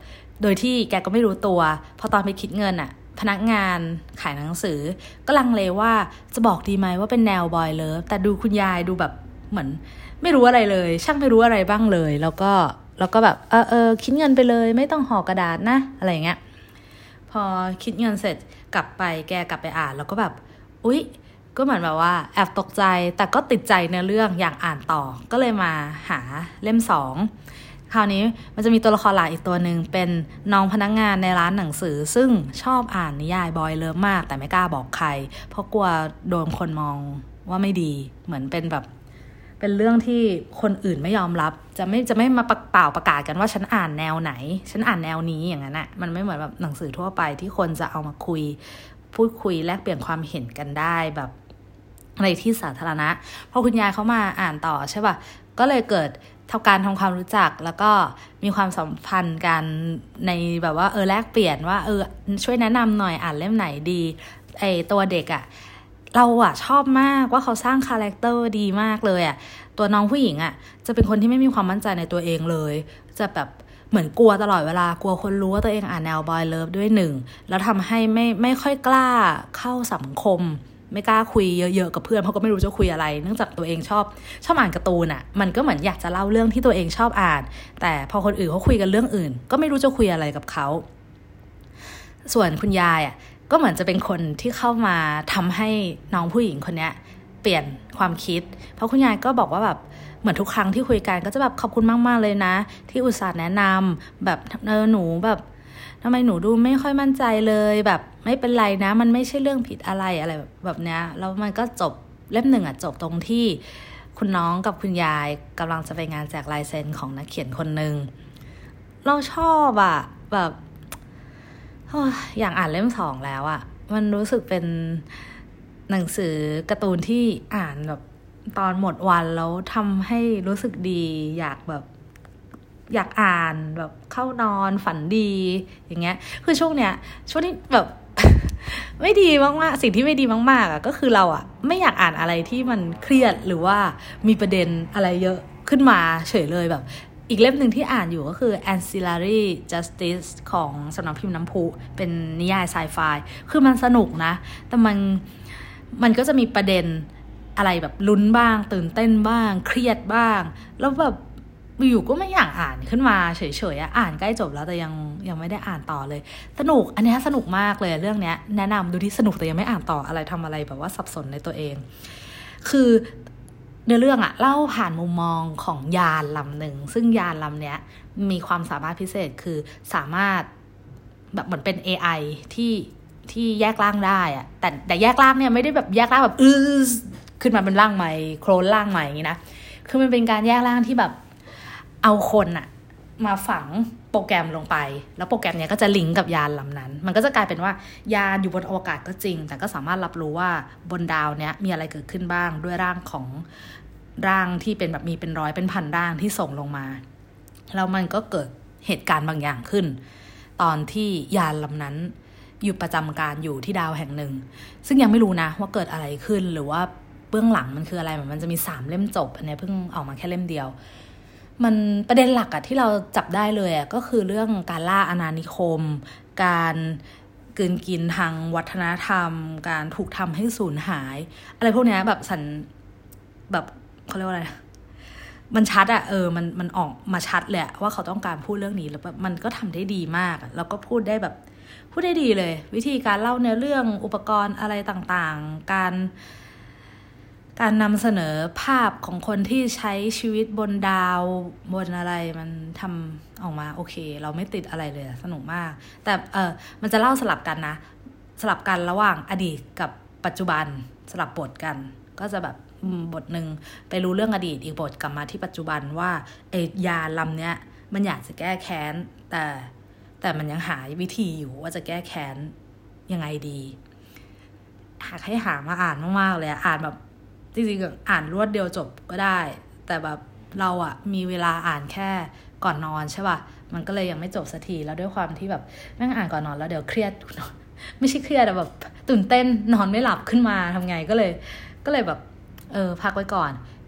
โดยที่แกก็ไม่รู้ตัวพอตอนไปคิดเงินอะพนักงานขายหนังสือก็ลังเลว่าจะบอกดีไหมว่าเป็นแนวบอยเลิฟแต่ดูคุณยายดูแบบเหมือนไม่รู้อะไรเลยช่างไม่รู้อะไรบ้างเลยแล้วก็แล้วก็แบบเออเออคิดเงินไปเลยไม่ต้องห่อกระดาษนะอะไรเงี้ยพอคิดเงินเสร็จกลับไปแกกลับไปอ่านแล้วก็แบบอุ๊ยก็เหมือนแบบว่าแอบตกใจแต่ก็ติดใจในเรื่องอยากอ่านต่อก็เลยมาหาเล่มสองคราวนี้มันจะมีตัวละครหลักอีกตัวหนึ่งเป็นน้องพนักงานในร้านหนังสือซึ่งชอบอ่านนิยายบอยเลิฟมากแต่ไม่กล้าบอกใครเพราะกลัวโดนคนมองว่าไม่ดีเหมือนเป็นแบบเป็นเรื่องที่คนอื่นไม่ยอมรับจะไม่จะไม่มาเปล่าประกาศกันว่าฉันอ่านแนวไหนฉันอ่านแนวนี้อย่างนั้นน่ะมันไม่เหมือนแบบหนังสือทั่วไปที่คนจะเอามาคุยพูดคุยแลกเปลี่ยนความเห็นกันได้แบบในที่สาธารณะพอคุณยายเขามาอ่านต่อใช่ป่ะก็เลยเกิดเท่าการทำความรู้จักแล้วก็มีความสัมพันธ์กันในแบบว่าเออแลกเปลี่ยนว่าเออช่วยแนะนำหน่อยอ่านเล่มไหนดีไอตัวเด็กอะเราอะชอบมากว่าเขาสร้างคาแรคเตอร์ดีมากเลยอะตัวน้องผู้หญิงอะจะเป็นคนที่ไม่มีความมั่นใจในตัวเองเลยจะแบบเหมือนกลัวตลอดเวลากลัวคนรู้ว่าตัวเองอ่านแนวบอยเลิฟด้วยหนึ่งแล้วทำให้ไม่ไม่ค่อยกล้าเข้าสังคมไม่กล้าคุยเยอะๆกับเพื่อนเพราะก็ไม่รู้จะคุยอะไรเนื่องจากตัวเองชอบชอบอ่านการ์ตูนอ่ะมันก็เหมือนอยากจะเล่าเรื่องที่ตัวเองชอบอ่านแต่พอคนอื่นเขาคุยกันเรื่องอื่นก็ไม่รู้จะคุยอะไรกับเขาส่วนคุณยายอ่ะก็เหมือนจะเป็นคนที่เข้ามาทำให้น้องผู้หญิงคนนี้เปลี่ยนความคิดเพราะคุณยายก็บอกว่าแบบเหมือนทุกครั้งที่คุยกันก็จะแบบขอบคุณมากๆเลยนะที่อุตส่าห์แนะนำแบบเออหนูแบบทำไมหนูดูไม่ค่อยมั่นใจเลยแบบไม่เป็นไรนะมันไม่ใช่เรื่องผิดอะไรอะไรแบบแบบเนี้ยแล้วมันก็จบเล่มหนึ่งอ่ะจบตรงที่คุณน้องกับคุณยายกำลังจะไปงานแจกลายเซ็นของนักเขียนคนหนึ่งเราชอบอ่ะแบบอยากอ่านเล่มสองแล้วอ่ะมันรู้สึกเป็นหนังสือการ์ตูนที่อ่านแบบตอนหมดวันแล้วทำให้รู้สึกดีอยากแบบอยากอ่านแบบเข้านอนฝันดีอย่างเงี้ยคือช่วงเนี้ยช่วงนี้แบบ ไม่ดีมากๆสิ่งที่ไม่ดีมากๆอ่ะก็คือเราอ่ะไม่อยากอ่านอะไรที่มันเครียดหรือว่ามีประเด็นอะไรเยอะขึ้นมาเฉยเลยแบบอีกเล่มหนึ่งที่อ่านอยู่ก็คือ Ancillary Justice ของสำนักพิมพ์น้ำพุเป็นนิยายไซไฟคือมันสนุกนะแต่มันมันก็จะมีประเด็นอะไรแบบลุ้นบ้างตื่นเต้นบ้างเครียดบ้างแล้วแบบอยู่ก็ไม่อยากอ่านขึ้นมาเฉยๆอ่ะอ่านใกล้จบแล้วแต่ยังยังไม่ได้อ่านต่อเลยสนุกอันนี้สนุกมากเลยเรื่องเนี้ยแนะนำดูที่สนุกแต่ยังไม่อ่านต่ออะไรทำอะไรแบบว่าสับสนในตัวเองคือในเรื่องอะเล่าผ่านมุมมองของยานลำหนึ่งซึ่งยานลำเนี้ยมีความสามารถพิเศษคือสามารถแบบเหมือนเป็น เอ ไอ ที่ที่แยกร่างได้อะแต่แต่แยกร่างเนี่ยไม่ได้แบบแยกร่างแบบอื้อขึ้นมาเป็นร่างใหม่โคลนร่างใหม่อย่างนี้นะคือมันเป็นการแยกร่างที่แบบเอาคนอะมาฝังโปรแกรมลงไปแล้วโปรแกรมเนี้ยก็จะลิงก์กับยานลำนั้นมันก็จะกลายเป็นว่ายานอยู่บนอวกาศก็จริงแต่ก็สามารถรับรู้ว่าบนดาวเนี้ยมีอะไรเกิดขึ้นบ้างด้วยร่างของร่างที่เป็นแบบมีเป็นร้อยเป็นพันร่างที่ส่งลงมาแล้วมันก็เกิดเหตุการณ์บางอย่างขึ้นตอนที่ยานลำนั้นอยู่ประจำการอยู่ที่ดาวแห่งหนึ่งซึ่งยังไม่รู้นะว่าเกิดอะไรขึ้นหรือว่าเบื้องหลังมันคืออะไรมันจะมีสามเล่มจบอันนี้เพิ่งออกมาแค่เล่มเดียวมันประเด็นหลักอะที่เราจับได้เลยอะก็คือเรื่องการล่าอาณานิคมการกลืนกินทางวัฒนธรรมการถูกทำให้สูญหายอะไรพวกนี้แบบสันแบบเขาเรียกว่าอะไรมันชัดอะเออมันมันออกมาชัดเลยว่าเขาต้องการพูดเรื่องนี้แล้วแบบมันก็ทำได้ดีมากแล้วก็พูดได้แบบพูดได้ดีเลยวิธีการเล่าเนื้อเรื่องอุปกรณ์อะไรต่างๆการการนำเสนอภาพของคนที่ใช้ชีวิตบนดาวบนอะไรมันทำออกมาโอเคเราไม่ติดอะไรเลยสนุกมากแต่เออมันจะเล่าสลับกันนะสลับกันระหว่างอดีตกับปัจจุบันสลับบทกันก็จะแบบบทหนึ่งไปรู้เรื่องอดีตอีกบทกลับมาที่ปัจจุบันว่าไอ้ยาลำเนี้ยมันอยากจะแก้แค้นแต่แต่มันยังหาวิธีอยู่ว่าจะแก้แค้นยังไงดีหากให้หามาอ่านมากๆเลยอ่านแบบจริงๆอ่านรวดเดียวจบก็ได้แต่แบบเราอะมีเวลาอ่านแค่ก่อนนอนใช่ป่ะมันก็เลยยังไม่จบสักทีแล้วด้วยความที่แบบแม่งอ่านก่อนนอนแล้วเดี๋ยวเครียดไม่ใช่เครียดแต่แบบตื่นเต้นนอนไม่หลับขึ้นมาทำไงก็เลยก็เลยแบบเออพักไว้ก่อน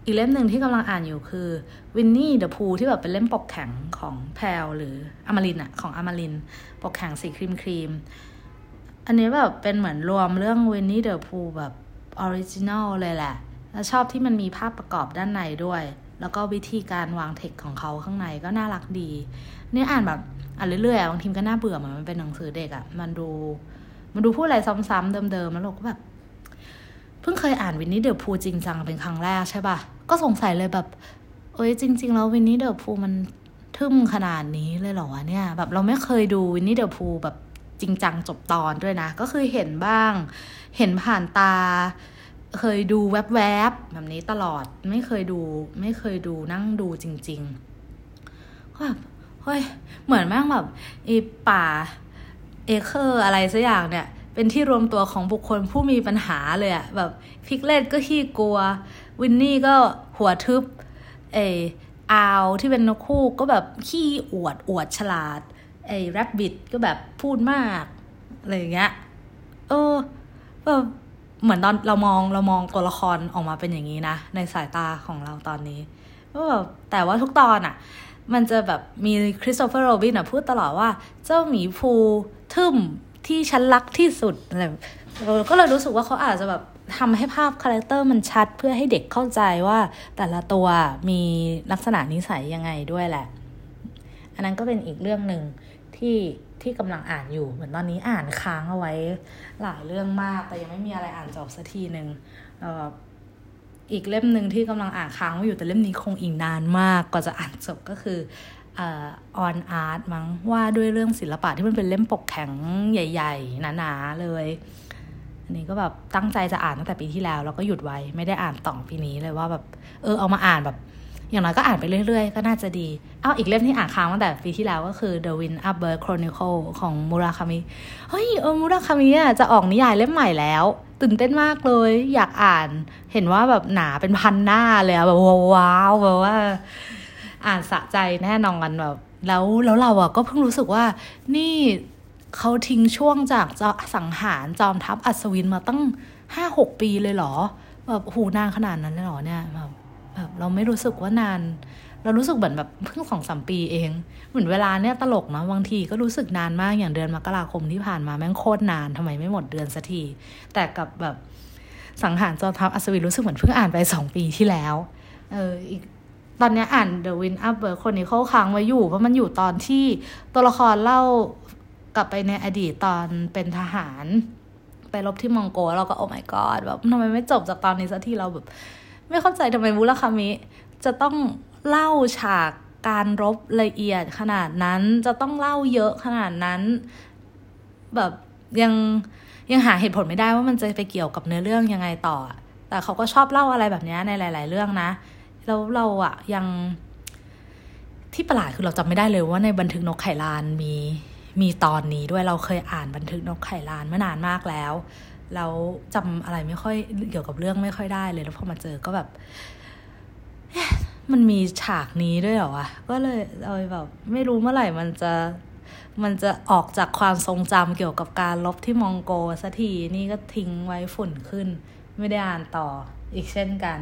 อีกเล่มหนึ่งที่กำลังอ่านอยู่คือวินนี่เดอะพูลที่แบบเป็นเล่มปกแข็งของแพรวหรืออมรินทร์อะของอมรินทร์ปกแข็งสีครีมครีมอันนี้แบบเป็นเหมือนรวมเรื่องวินนี่เดอะพูลแบบออริจินัลเลยแหละแล้วชอบที่มันมีภาพประกอบด้านในด้วยแล้วก็วิธีการวางเทคของเขาข้างในก็น่ารักดีนี่อ่านแบบอ่านเรื่อยๆบางทีก็น่าเบื่อเหมือนมันเป็นหนังสือเด็กอะมันดูมันดูพูดอะไรซ้ำๆเดิมๆแล้วเราก็แบบเพิ่งเคยอ่านวินนี่เดอะพูลจริงจังเป็นครั้งแรกใช่ป่ะก็สงสัยเลยแบบเอ้ยจริงๆแล้ววินนี่เดอะพูลมันทึ่มขนาดนี้เลยเหรอวะเนี่ยแบบเราไม่เคยดูวินนี่เดอะพูลแบบจริงจังจบตอนด้วยนะก็คือเห็นบ้างเห็นผ่านตาเคยดูแวบๆแบบนี้ตลอดไม่เคยดูไม่เคยดูนั่งดูจริงๆก็แบบเฮ้ยเหมือนแม่งแบบไอ้ป่าเอเคอร์อะไรสักอย่างเนี่ยเป็นที่รวมตัวของบุคคลผู้มีปัญหาเลยอะแบบพิกเลตก็ขี้กลัววินนี่ก็หัวทึบไอ้อาวที่เป็นนกคู่ก็แบบขี้อวดอวดฉลาดไอ้แรบบิทก็แบบพูดมากอะไรอย่างเงี้ยเออแบบเหมือนตอนเรามองเรามองตัวละครออกมาเป็นอย่างนี้นะในสายตาของเราตอนนี้ก็แบบแต่ว่าทุกตอนอ่ะมันจะแบบมีคริสโตเฟอร์โรบินอ่ะพูดตลอดว่าเจ้าหมีภูทึ่มที่ฉันรักที่สุดอะไรก็เลยรู้สึกว่าเขาอาจจะแบบทำให้ภาพคาแรคเตอร์มันชัดเพื่อให้เด็กเข้าใจว่าแต่ละตัวมีลักษณะนิสัยยังไงด้วยแหละอันนั้นก็เป็นอีกเรื่องหนึ่งที่ที่กำลังอ่านอยู่เหมือนตอนนี้อ่านค้างเอาไว้หลายเรื่องมากแต่ยังไม่มีอะไรอ่านจบสักทีนึงเอ่ออีกเล่มหนึ่งที่กำลังอ่านค้างไว้อยู่แต่เล่มนี้คงอีกนานมากกว่าจะอ่านจบก็คือเอ่อ On Art มั้งว่าด้วยเรื่องศิลปะที่มันเป็นเล่มปกแข็งใหญ่ๆหนาๆเลยอันนี้ก็แบบตั้งใจจะอ่านตั้งแต่ปีที่แล้วแล้วก็หยุดไว้ไม่ได้อ่านต่อปีนี้เลยว่าแบบเออเอามาอ่านแบบอย่างน้อยก็อ่านไปเรื่อยๆก็น่าจะดีอ้าวอีกเล่มที่อ่านค้างตั้งแต่ปีที่แล้วก็คือ The Wind Up Bird Chronicle ของมูราคามิเฮ้ยเออมูราคามิอ่ะจะออกนิยายเล่มใหม่แล้วตื่นเต้นมากเลยอยากอ่านเห็นว่าแบบหนาเป็นพันหน้าเลยอะแบบว้าวแบบว่าอ่านสะใจแน่นอนแบบแล้วแล้วเราอ่ะก็เพิ่งรู้สึกว่านี่เขาทิ้งช่วงจากจะสังหารจอมทัพอัศวินมาตั้ง ห้าหก ปีเลยเหรอแบบโหนานขนาดนั้นเลยเหรอเนี่ยแบบแบบเราไม่รู้สึกว่านานเรารู้สึกเหมือนแบบเพิ่ง สองสาม ปีเองเหมือนเวลาเนี่ยตลกนะบางทีก็รู้สึกนานมากอย่างเดือนมกราคมที่ผ่านมาแม่งโคตรนานทำไมไม่หมดเดือนสักทีแต่กับแบบสังหารจอมทัพอัศวินรู้สึกเหมือนเพิ่งอ่านไปสองปีที่แล้วเอออีกตอนนี้อ่าน The Wind Up Bird Chronicle ค้างไว้อยู่เพราะมันอยู่ตอนที่ตัวละครเล่ากลับไปในอดีตตอนเป็นทหารไปรบที่มองโกเราก็โอ้ my god แบบทำไมไม่จบจากตอนนี้สักทีเราแบบไม่เข้าใจทำไมมุราคามิจะต้องเล่าฉากการรบละเอียดขนาดนั้นจะต้องเล่าเยอะขนาดนั้นแบบยังยังหาเหตุผลไม่ได้ว่ามันจะไปเกี่ยวกับเนื้อเรื่องยังไงต่อแต่เขาก็ชอบเล่าอะไรแบบนี้ในหลายๆเรื่องนะแล้วเราอะยังที่ประหลาดคือเราจำไม่ได้เลยว่าในบันทึกนกไข่ลานมีมีตอนนี้ด้วยเราเคยอ่านบันทึกนกไข่ลานเมื่อนานมากแล้วแล้วจำอะไรไม่ค่อยเกี่ยวกับเรื่องไม่ค่อยได้เลยแล้วพอมาเจอก็แบบมันมีฉากนี้ด้วยเหรอวะก็เลยเอาแบบไม่รู้เมื่อไหร่มันจะมันจะออกจากความทรงจำเกี่ยวกับการลบที่มองโกสักทีนี่ก็ทิ้งไว้ฝุ่นขึ้นไม่ได้อ่านต่ออีกเช่นกัน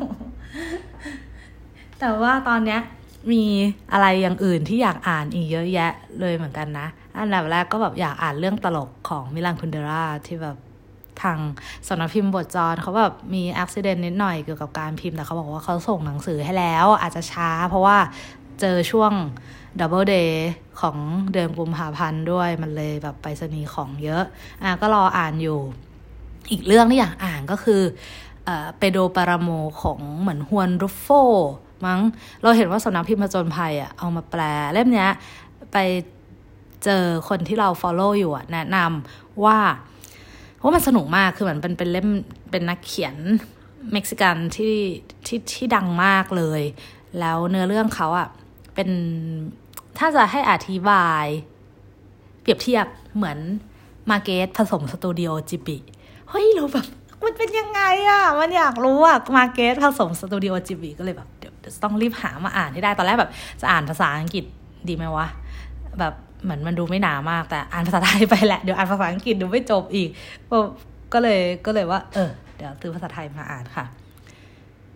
แต่ว่าตอนเนี้ยมีอะไรอย่างอื่นที่อยากอ่านอีกเยอะแยะเลยเหมือนกันนะอันดับแรกก็แบบอยากอ่านเรื่องตลกของมิลันคุนเดราที่แบบทางสำนักพิมพ์บทจรเขาแบบมีอุบัติเหตุนิดหน่อยเกี่ยวกับการพิมพ์แต่เขาบอกว่าเขาส่งหนังสือให้แล้วอาจจะช้าเพราะว่าเจอช่วงดับเบิลเดย์ของเดือนกุมภาพันธ์ด้วยมันเลยแบบไปรษณีย์ของเยอะอ่ะก็รออ่านอยู่อีกเรื่องที่อยากอ่านก็คือเอ่อเปโดปาราโมของเหมือนฮวนรูฟโฟมั้งเราเห็นว่าสำนักพิมพ์ผจญภัยอ่ะเอามาแปลเล่มเนี้ยไปเจอคนที่เรา follow อยู่อ่ะแนะนำว่าว่ามันสนุกมากคือเหมือนเป็นเป็นเล่มเป็นนักเขียนเม็กซิกันที่ที่ที่ดังมากเลยแล้วเนื้อเรื่องเขาอ่ะเป็นถ้าจะให้อธิบายเปรียบเทียบเหมือนมาเกตผสมสตูดิโอจิบิเฮ้ยเราแบบมันเป็นยังไงอ่ะมันอยากรู้อ่ะมาเกตผสมสตูดิโอจิบิก็เลยแบบเดี๋ยวต้องรีบหามาอ่านให้ได้ตอนแรกแบบจะอ่านภาษาอังกฤษดีไหมวะแบบเหมือนมันดูไม่หนามากแต่อ่านภาษาไทยไปแหละเดี๋ยวอ่านภาษาอังกฤษดูไม่จบอีกก็เลยก็เลยว่าเออเดี๋ยวซื้อภาษาไทยมาอ่านค่ะ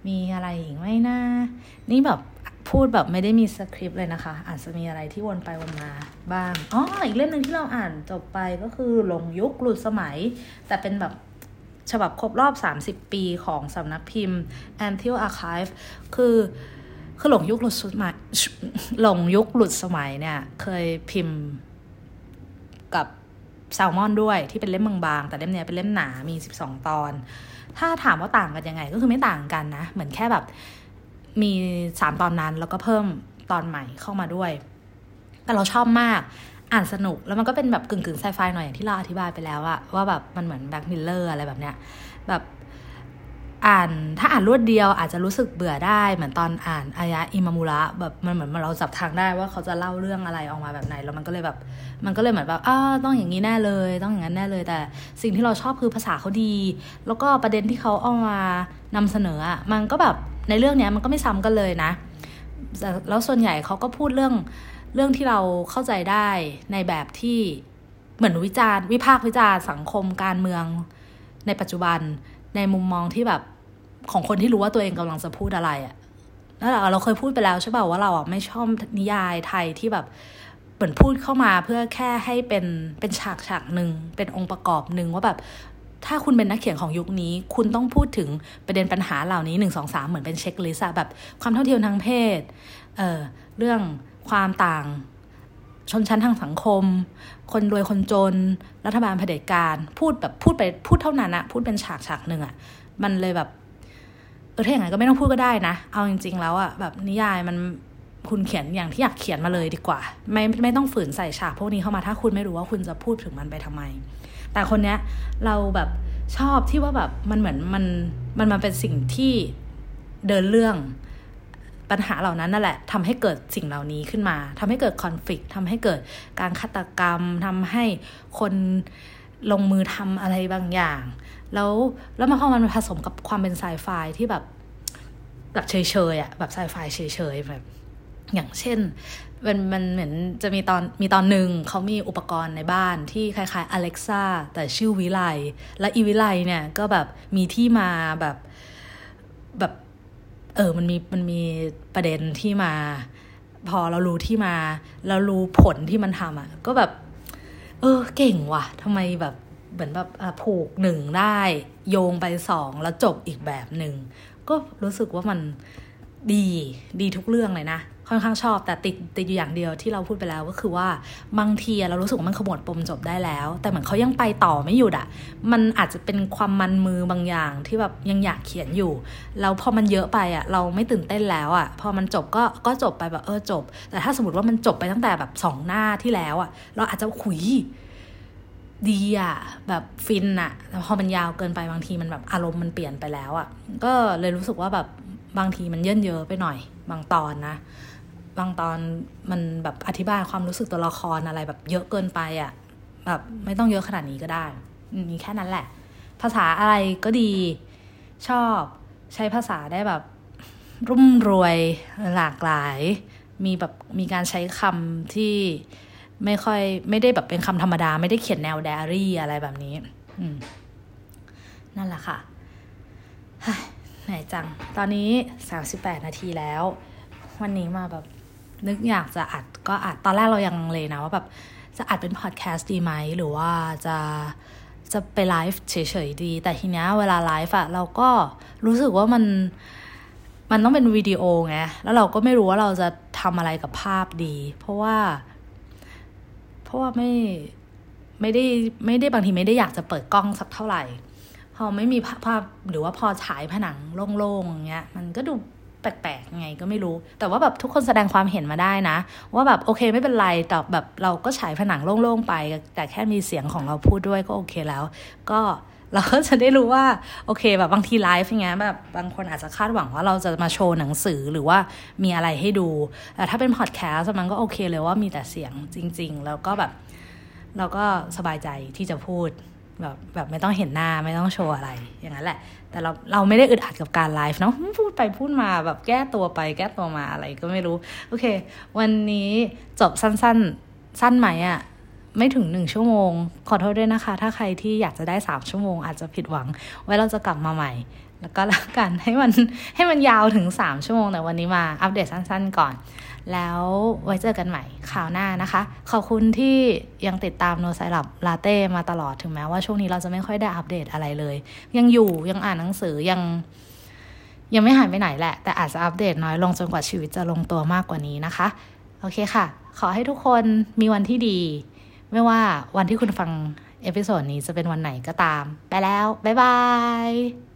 มีอะไรอีกไหมนะนี่แบบพูดแบบไม่ได้มีสคริปต์เลยนะคะอาจจะมีอะไรที่วนไปวนมาบ้างอ๋ออีกเล่มนึงที่เราอ่านจบไปก็คือหลงยุคหลุดสมัยแต่เป็นแบบฉบับครบรอบสามสิบปีของสำนักพิมพ์ Antil Archive คือคือหลงยุคหลุดสมัยหลงยุคหลุดสมัยเนี่ยเคยพิมพ์กับแซลมอนด้วยที่เป็นเล่มบางๆแต่เล่มเนี้ยเป็นเล่มหนามีสิบสองตอนถ้าถามว่าต่างกันยังไงก็คือไม่ต่างกันนะเหมือนแค่แบบมีสามตอนนั้นแล้วก็เพิ่มตอนใหม่เข้ามาด้วยแต่เราชอบมากอ่านสนุกแล้วมันก็เป็นแบบกึ่งๆไซไฟหน่อยอย่างที่เราอธิบายไปแล้วอะว่าแบบมันเหมือนแบล็คมิลเลอร์อะไรแบบเนี้ยแบบอ่านถ้าอ่านรวดเดียวอาจจะรู้สึกเบื่อได้เหมือนตอนอ่านอายะอิมามุระแบบมันเหมือนเราจับทางได้ว่าเขาจะเล่าเรื่องอะไรออกมาแบบไหนแล้วมันก็เลยแบบมันก็เลยเหมือนแบบอ้าต้องอย่างนี้แน่เลยต้องอย่างนั้นแน่เลยแต่สิ่งที่เราชอบคือภาษาเขาดีแล้วก็ประเด็นที่เขาเอามานำเสนออ่ะมันก็แบบในเรื่องนี้มันก็ไม่ซ้ำกันเลยนะแล้วส่วนใหญ่เขาก็พูดเรื่องเรื่องที่เราเข้าใจได้ในแบบที่เหมือนวิจารณ์วิพากษ์วิจารณ์สังคมการเมืองในปัจจุบันในมุมมองที่แบบของคนที่รู้ว่าตัวเองกำลังจะพูดอะไรอ่ะแล้วเราเคยพูดไปแล้วใช่ป่าวว่าเราอ่ะไม่ชอบนิยายไทยที่แบบเหมือนพูดเข้ามาเพื่อแค่ให้เป็นเป็นฉากฉากหนึ่งเป็นองค์ประกอบหนึ่งว่าแบบถ้าคุณเป็นนักเขียนของยุคนี้คุณต้องพูดถึงประเด็นปัญหาเหล่านี้หนึ่ง สอง สามเหมือนเป็นเช็คลิสต์อะแบบความเท่าเทียมทางเพศเอ่อเรื่องความต่างชนชั้นทางสังคมคนรวยคนจนรัฐบาลเผด็จการพูดแบบพูดไปพูดเท่านั้นอะพูดเป็นฉากฉากหนึ่งอะมันเลยแบบเออถ้าอย่างไรก็ไม่ต้องพูดก็ได้นะเอาจริงๆแล้วอะแบบนิยายมันคุณเขียนอย่างที่อยากเขียนมาเลยดีกว่าไม่ไม่ต้องฝืนใส่ฉากพวกนี้เข้ามาถ้าคุณไม่รู้ว่าคุณจะพูดถึงมันไปทำไมแต่คนเนี้ยเราแบบชอบที่ว่าแบบมันเหมือนมันมันมันเป็นสิ่งที่เดินเรื่องปัญหาเหล่านั้นนั่นแหละทำให้เกิดสิ่งเหล่านี้ขึ้นมาทำให้เกิดคอนฟลิกต์ทำให้เกิดการฆาตกรรมทำให้คนลงมือทำอะไรบางอย่างแล้วแล้วมาพอมันผสมกับความเป็นไซไฟที่แบบแบบเฉยๆอ่ะแบบไซไฟเฉยๆแบบอย่างเช่นมันมันเหมือนจะมีตอนมีตอนหนึ่งเขามีอุปกรณ์ในบ้านที่คล้ายๆ Alexa แต่ชื่อวิไลและอีวิไลเนี่ยก็แบบมีที่มาแบบแบบเออมันมีมันมีประเด็นที่มาพอเรารู้ที่มาแล้วรู้ผลที่มันทำอ่ะก็แบบเออเก่งว่ะทำไมแบบเหมือนแบบผูกหนึ่งได้โยงไปสองแล้วจบอีกแบบหนึ่งก็รู้สึกว่ามันดีดีทุกเรื่องเลยนะค่อนข้างชอบแต่ติดติดอยู่อย่างเดียวที่เราพูดไปแล้วก็คือว่าบางทีเรารู้สึกว่ามันขมวดปมจบได้แล้วแต่เหมือนเขายังไปต่อไม่หยุดอ่ะมันอาจจะเป็นความมันมือบางอย่างที่แบบยังอยากเขียนอยู่แล้วพอมันเยอะไปอ่ะเราไม่ตื่นเต้นแล้วอ่ะพอมันจบก็ก็จบไปแบบเออจบแต่ถ้าสมมติว่ามันจบไปตั้งแต่แบบสองหน้าที่แล้วอ่ะเราอาจจะขุยดีอ่ะแบบฟินอ่ะแต่พอมันยาวเกินไปบางทีมันแบบอารมณ์มันเปลี่ยนไปแล้วอ่ะก็เลยรู้สึกว่าแบบบางทีมันเยินเยอะไปหน่อยบางตอนนะบางตอนมันแบบอธิบายความรู้สึกตัวละครอะไรแบบเยอะเกินไปอ่ะแบบไม่ต้องเยอะขนาดนี้ก็ได้มีแค่นั้นแหละภาษาอะไรก็ดีชอบใช้ภาษาได้แบบรุ่มรวยหลากหลายมีแบบมีการใช้คำที่ไม่ค่อยไม่ได้แบบเป็นคำธรรมดาไม่ได้เขียนแนวไดอารี่อะไรแบบนี้อืมนั่นแหละค่ะไหนจังตอนนี้สามสิบแปดนาทีแล้ววันนี้มาแบบนึกอยากจะอัดก็อัดตอนแรกเรายังลังเลนะว่าแบบจะอัดเป็นพอดแคสต์ดีไหมหรือว่าจะจะไปไลฟ์เฉยๆดีแต่ทีเนี้ยเวลาไลฟ์อะเราก็รู้สึกว่ามันมันต้องเป็นวิดีโอไงแล้วเราก็ไม่รู้ว่าเราจะทำอะไรกับภาพดีเพราะว่าเพราะว่าไม่ไม่ได้ไม่ได้บางทีไม่ได้อยากจะเปิดกล้องสักเท่าไหร่พอไม่มีภาพหรือว่าพอฉายผนังโล่งๆอย่างเงี้ยมันก็ดูแปลกๆไงก็ไม่รู้แต่ว่าแบบทุกคนแสดงความเห็นมาได้นะว่าแบบโอเคไม่เป็นไรแต่แบบเราก็ฉายผนังโล่งๆไปแต่แค่มีเสียงของเราพูดด้วยก็โอเคแล้วก็เราก็จะได้รู้ว่าโอเคแบบบางทีไลฟ์อย่างเงี้ยแบบบางคนอาจจะคาดหวังว่าเราจะมาโชว์หนังสือหรือว่ามีอะไรให้ดูแต่ถ้าเป็นพอดแคสต์มันก็โอเคเลยว่ามีแต่เสียงจริงๆแล้วก็แบบเราก็สบายใจที่จะพูดแบบแบบไม่ต้องเห็นหน้าไม่ต้องโชว์อะไรอย่างนั้นแหละแต่เราเราไม่ได้อึดอัดกับการไลฟ์เนาะพูดไปพูดมาแบบแก้ตัวไปแก้ตัวมาอะไรก็ไม่รู้โอเควันนี้จบสั้นๆสั้นไหมอ่ะไม่ถึงหนึ่งชั่วโมงขอโทษด้วยนะคะถ้าใครที่อยากจะได้สามชั่วโมงอาจจะผิดหวังไว้เราจะกลับมาใหม่แล้วก็แล้วกันให้มันให้มันยาวถึงสามชั่วโมงแต่วันนี้มาอัปเดตสั้นๆก่อนแล้วไว้เจอกันใหม่คราวหน้านะคะขอบคุณที่ยังติดตาม No Syrup Latte มาตลอดถึงแม้ว่าช่วงนี้เราจะไม่ค่อยได้อัปเดตอะไรเลยยังอยู่ยังอ่านหนังสือยังยังไม่หายไปไหนแหละแต่อาจจะอัปเดตน้อยลงจนกว่าชีวิตจะลงตัวมากกว่านี้นะคะโอเคค่ะขอให้ทุกคนมีวันที่ดีไม่ว่าวันที่คุณฟังเอพิโซดนี้จะเป็นวันไหนก็ตามไปแล้วบ๊ายบาย